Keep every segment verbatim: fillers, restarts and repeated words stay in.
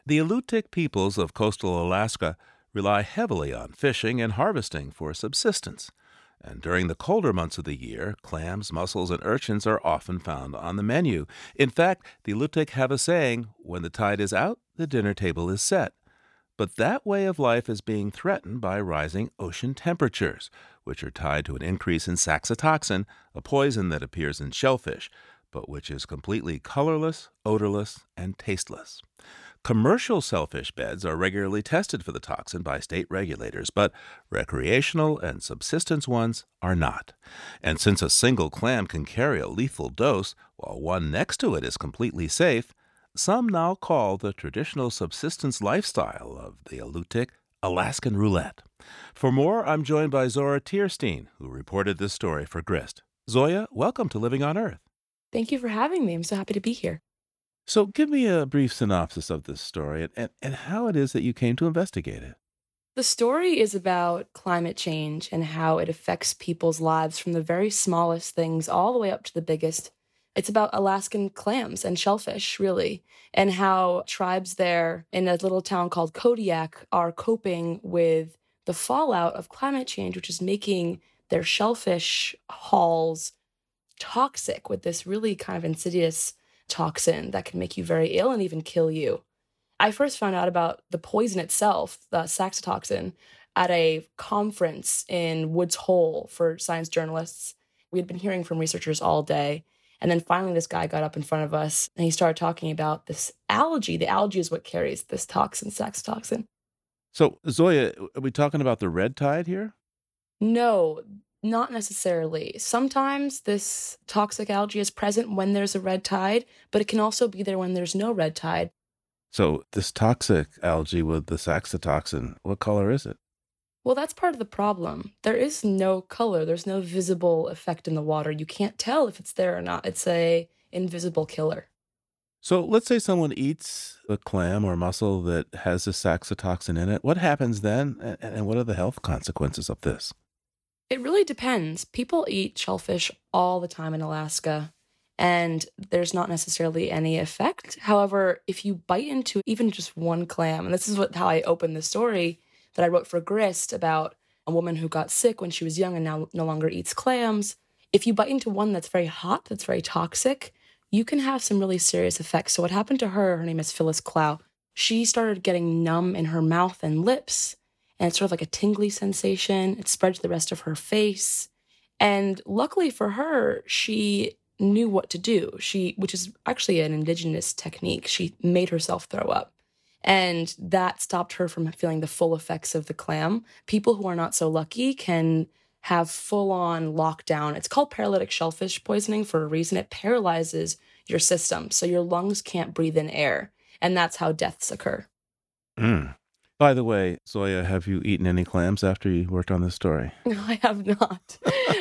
The Alutiiq peoples of coastal Alaska rely heavily on fishing and harvesting for subsistence. And during the colder months of the year, clams, mussels, and urchins are often found on the menu. In fact, the Alutiiq have a saying, when the tide is out, the dinner table is set. But that way of life is being threatened by rising ocean temperatures, which are tied to an increase in saxitoxin, a poison that appears in shellfish, but which is completely colorless, odorless, and tasteless. Commercial shellfish beds are regularly tested for the toxin by state regulators, but recreational and subsistence ones are not. And since a single clam can carry a lethal dose, while one next to it is completely safe, some now call the traditional subsistence lifestyle of the Alutiiq Alaskan roulette. For more, I'm joined by Zora Tierstein, who reported this story for Grist. Zoya, welcome to Living on Earth. Thank you for having me. I'm so happy to be here. So give me a brief synopsis of this story and, and, and how it is that you came to investigate it. The story is about climate change and how it affects people's lives from the very smallest things all the way up to the biggest. It's about Alaskan clams and shellfish, really, and how tribes there in a little town called Kodiak are coping with the fallout of climate change, which is making their shellfish hauls toxic with this really kind of insidious toxin that can make you very ill and even kill you. I first found out about the poison itself, the saxitoxin, at a conference in Woods Hole for science journalists. We had been hearing from researchers all day. And then finally, this guy got up in front of us and he started talking about this algae. The algae is what carries this toxin, saxitoxin. So, Zoya, are we talking about the red tide here? No, not necessarily. Sometimes this toxic algae is present when there's a red tide, but it can also be there when there's no red tide. So this toxic algae with the saxitoxin, what color is it? Well, that's part of the problem. There is no color. There's no visible effect in the water. You can't tell if it's there or not. It's a invisible killer. So let's say someone eats a clam or mussel that has this saxitoxin in it. What happens then, and what are the health consequences of this? It really depends. People eat shellfish all the time in Alaska, and there's not necessarily any effect. However, if you bite into even just one clam, and this is what how I opened the story that I wrote for Grist about a woman who got sick when she was young and now no longer eats clams. If you bite into one that's very hot, that's very toxic, you can have some really serious effects. So what happened to her, her name is Phyllis Clow, she started getting numb in her mouth and lips, and it's sort of like a tingly sensation. It spread to the rest of her face. And luckily for her, she knew what to do. She, which is actually an indigenous technique. She made herself throw up. And that stopped her from feeling the full effects of the clam. People who are not so lucky can have full-on lockdown. It's called paralytic shellfish poisoning for a reason. It paralyzes your system, so your lungs can't breathe in air. And that's how deaths occur. Mm. By the way, Zoya, have you eaten any clams after you worked on this story? No, I have not.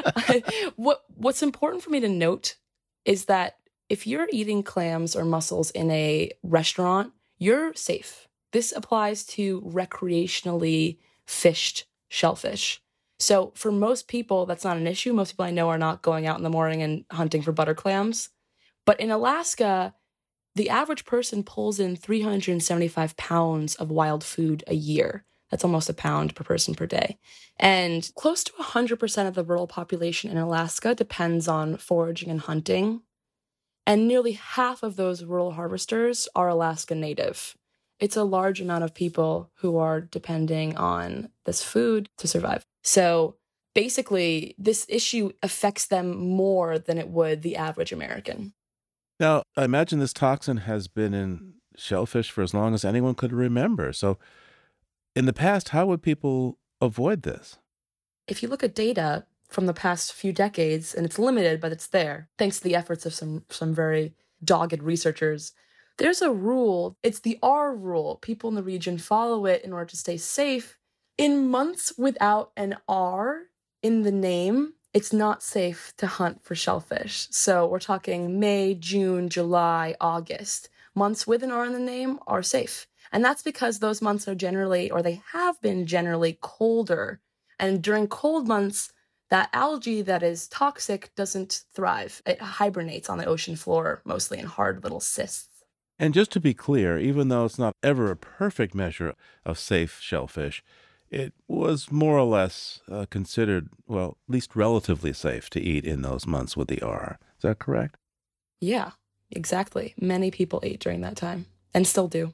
what What's important for me to note is that if you're eating clams or mussels in a restaurant, you're safe. This applies to recreationally fished shellfish. So for most people, that's not an issue. Most people I know are not going out in the morning and hunting for butter clams. But in Alaska, the average person pulls in three hundred seventy-five pounds of wild food a year. That's almost a pound per person per day. And close to one hundred percent of the rural population in Alaska depends on foraging and hunting. And nearly half of those rural harvesters are Alaska native. It's a large amount of people who are depending on this food to survive. So basically, this issue affects them more than it would the average American. Now, I imagine this toxin has been in shellfish for as long as anyone could remember. So in the past, how would people avoid this? If you look at data from the past few decades, and it's limited, but it's there, thanks to the efforts of some some very dogged researchers, there's a rule. It's the R rule. People in the region follow it in order to stay safe. In months without an R in the name, it's not safe to hunt for shellfish. So we're talking May, June, July, August. Months with an R in the name are safe. And that's because those months are generally, or they have been generally, colder. And during cold months, that algae that is toxic doesn't thrive. It hibernates on the ocean floor, mostly in hard little cysts. And just to be clear, even though it's not ever a perfect measure of safe shellfish, it was more or less uh, considered, well, at least relatively safe to eat in those months with the R. Is that correct? Yeah, exactly. Many people ate during that time and still do.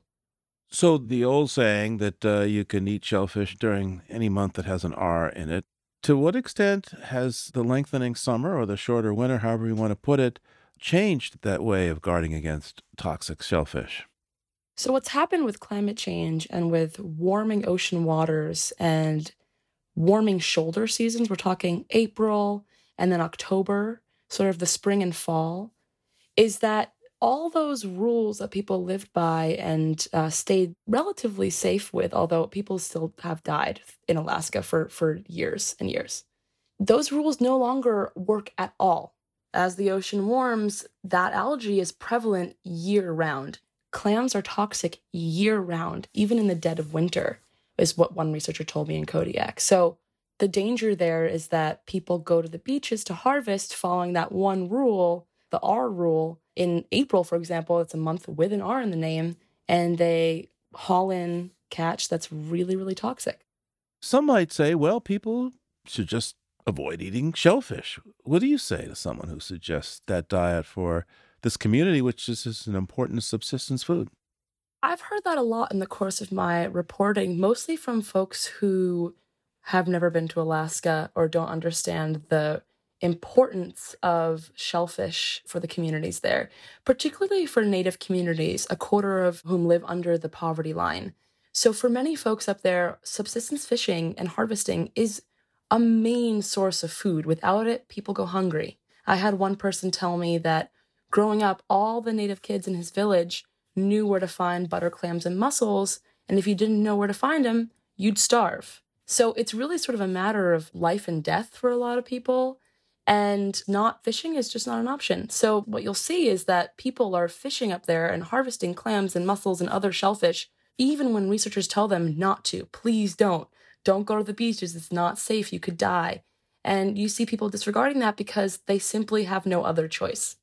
So the old saying that uh, you can eat shellfish during any month that has an R in it, to what extent has the lengthening summer or the shorter winter, however you want to put it, changed that way of guarding against toxic shellfish? So, what's happened with climate change and with warming ocean waters and warming shoulder seasons, we're talking April and then October, sort of the spring and fall, is that all those rules that people lived by and uh, stayed relatively safe with, although people still have died in Alaska for, for years and years, those rules no longer work at all. As the ocean warms, that algae is prevalent year round. Clams are toxic year round, even in the dead of winter, is what one researcher told me in Kodiak. So the danger there is that people go to the beaches to harvest following that one rule, the R rule. In April, for example, it's a month with an R in the name, and they haul in catch that's really, really toxic. Some might say, well, people should just avoid eating shellfish. What do you say to someone who suggests that diet for this community, which is is an important subsistence food? I've heard that a lot in the course of my reporting, mostly from folks who have never been to Alaska or don't understand the importance of shellfish for the communities there, particularly for Native communities, a quarter of whom live under the poverty line. So for many folks up there, subsistence fishing and harvesting is a main source of food. Without it, people go hungry. I had one person tell me that growing up, all the Native kids in his village knew where to find butter clams and mussels, and if you didn't know where to find them, you'd starve. So it's really sort of a matter of life and death for a lot of people, and not fishing is just not an option. So what you'll see is that people are fishing up there and harvesting clams and mussels and other shellfish, even when researchers tell them not to. Please don't. Don't go to the beaches. It's not safe. You could die. And you see people disregarding that because they simply have no other choice.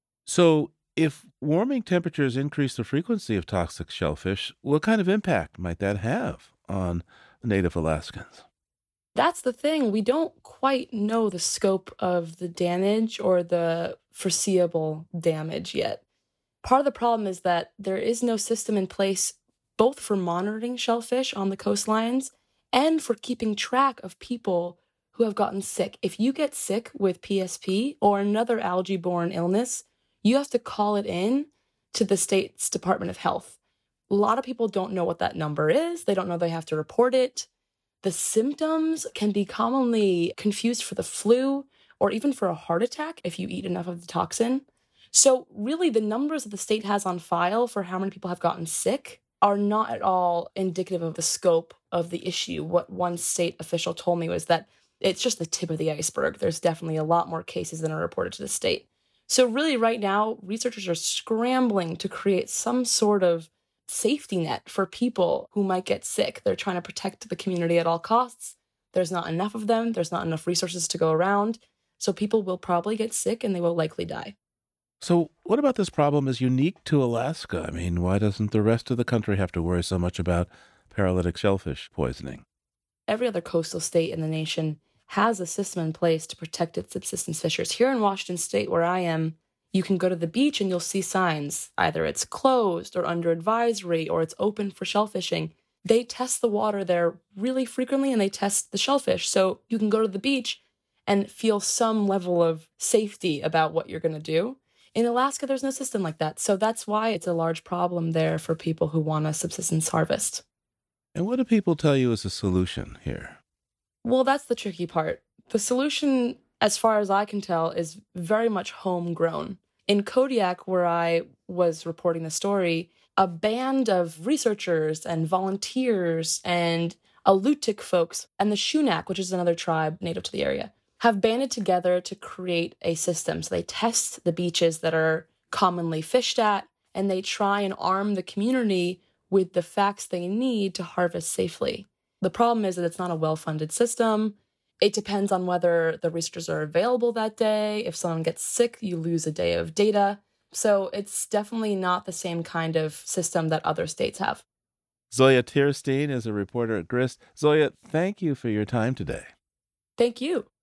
So, if warming temperatures increase the frequency of toxic shellfish, what kind of impact might that have on native Alaskans? That's the thing. We don't quite know the scope of the damage or the foreseeable damage yet. Part of the problem is that there is no system in place both for monitoring shellfish on the coastlines and for keeping track of people who have gotten sick. If you get sick with P S P or another algae-borne illness, you have to call it in to the state's Department of Health. A lot of people don't know what that number is. They don't know they have to report it. The symptoms can be commonly confused for the flu or even for a heart attack if you eat enough of the toxin. So really, the numbers that the state has on file for how many people have gotten sick are not at all indicative of the scope of the issue. What one state official told me was that it's just the tip of the iceberg. There's definitely a lot more cases than are reported to the state. So really right now, researchers are scrambling to create some sort of safety net for people who might get sick. They're trying to protect the community at all costs. There's not enough of them. There's not enough resources to go around. So people will probably get sick and they will likely die. So, what about this problem is unique to Alaska? I mean, why doesn't the rest of the country have to worry so much about paralytic shellfish poisoning? Every other coastal state in the nation has a system in place to protect its subsistence fishers. Here in Washington State, where I am, you can go to the beach and you'll see signs. Either it's closed or under advisory or it's open for shellfishing. They test the water there really frequently and they test the shellfish. So you can go to the beach and feel some level of safety about what you're going to do. In Alaska, there's no system like that. So that's why it's a large problem there for people who want a subsistence harvest. And what do people tell you is a solution here? Well, that's the tricky part. The solution, as far as I can tell, is very much homegrown. In Kodiak, where I was reporting the story, a band of researchers and volunteers and Alutiiq folks and the Shunak, which is another tribe native to the area, have banded together to create a system. So they test the beaches that are commonly fished at, and they try and arm the community with the facts they need to harvest safely. The problem is that it's not a well-funded system. It depends on whether the researchers are available that day. If someone gets sick, you lose a day of data. So it's definitely not the same kind of system that other states have. Zoya Tierstein is a reporter at Grist. Zoya, thank you for your time today. Thank you.